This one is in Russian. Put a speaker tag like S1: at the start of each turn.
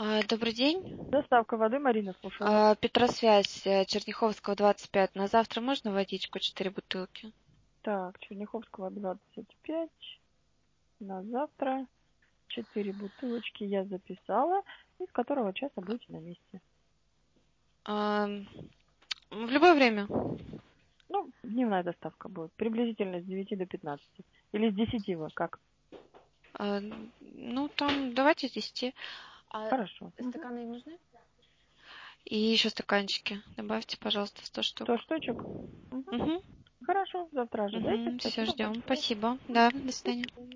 S1: Добрый день.
S2: Доставка воды, Марина, слушаю вас.
S1: Петросвязь, Черняховского, 25. На завтра можно водичку 4 бутылки?
S2: Так, Черняховского 25. На завтра 4 бутылочки я записала. И с которого часа будете на месте?
S1: А, В любое время.
S2: Ну, дневная доставка будет. Приблизительно с 9 до 15. Или с 10 вы, как?
S1: А, Ну, там, давайте с 10. А
S2: Хорошо.
S1: стаканы нужны? И еще стаканчики. Добавьте, пожалуйста, 100
S2: 100
S1: штук.
S2: штучек? Угу.
S1: Угу.
S2: Хорошо, завтра ожидайте.
S1: Угу. Все,
S2: Спасибо
S1: ждем.
S2: большое.
S1: Спасибо. Да, до
S2: До
S1: свидания.
S2: свидания.